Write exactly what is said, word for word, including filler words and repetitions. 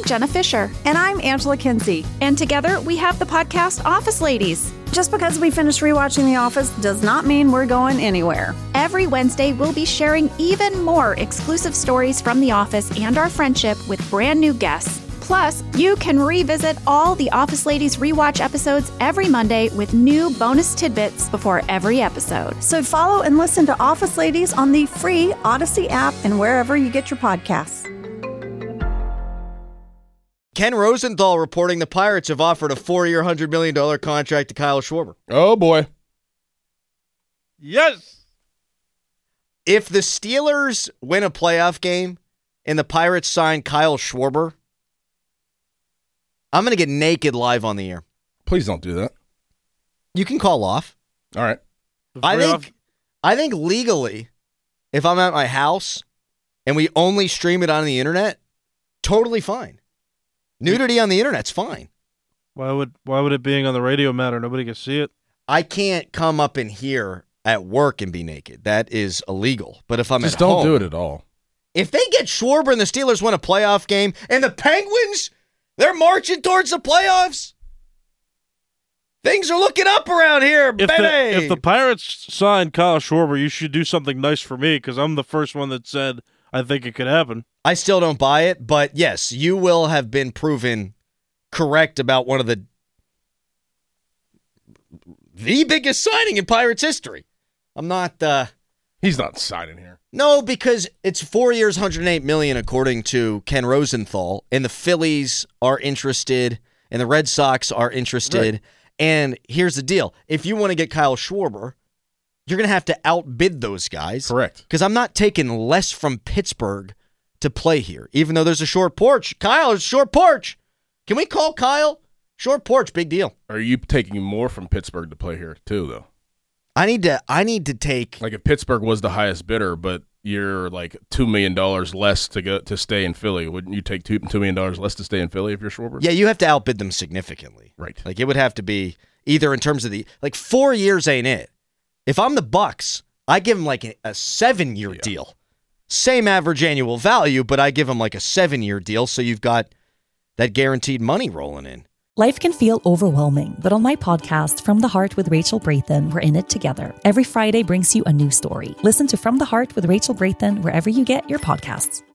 Jenna Fisher. And I'm Angela Kinsey. And together we have the podcast Office Ladies. Just because we finished rewatching The Office does not mean we're going anywhere. Every Wednesday, we'll be sharing even more exclusive stories from The Office and our friendship with brand new guests. Plus, you can revisit all the Office Ladies rewatch episodes every Monday with new bonus tidbits before every episode. So follow and listen to Office Ladies on the free Odyssey app and wherever you get your podcasts. Ken Rosenthal reporting the Pirates have offered a four-year, one hundred million dollars contract to Kyle Schwarber. Oh, boy. Yes! If the Steelers win a playoff game and the Pirates sign Kyle Schwarber, I'm going to get naked live on the air. Please don't do that. You can call off. All right. I think, I think legally, if I'm at my house and we only stream it on the internet, totally fine. Nudity on the internet's fine. Why would why would it being on the radio matter? Nobody can see it. I can't come up in here at work and be naked. That is illegal. But if I'm Just at don't home, do it at all. If they get Schwarber and the Steelers win a playoff game and the Penguins, they're marching towards the playoffs, things are looking up around here, If baby. the, if the Pirates sign Kyle Schwarber, you should do something nice for me because I'm the first one that said I think it could happen. I still don't buy it, but yes, you will have been proven correct about one of the the biggest signing in Pirates history. I'm not uh He's not signing here. No, because it's four years, one hundred eight million dollars according to Ken Rosenthal, and the Phillies are interested and the Red Sox are interested. Right. And here's the deal. If you want to get Kyle Schwarber, you're going to have to outbid those guys. Correct. Because I'm not taking less from Pittsburgh to play here, even though there's a short porch. Kyle, it's a short porch. Can we call Kyle? Short porch, big deal. Are you taking more from Pittsburgh to play here, too, though? I need to I need to take... Like if Pittsburgh was the highest bidder, but you're like two million dollars less to go to stay in Philly, wouldn't you take two, $2 million dollars less to stay in Philly if you're Schwarber? Yeah, you have to outbid them significantly. Right. Like it would have to be either in terms of the... Like four years ain't it. If I'm the Bucks, I give them like a, a seven-year yeah. deal. Same average annual value, but I give them like a seven-year deal, so you've got that guaranteed money rolling in. Life can feel overwhelming, but on my podcast, From the Heart with Rachel Brathen, we're in it together. Every Friday brings you a new story. Listen to From the Heart with Rachel Brathen wherever you get your podcasts.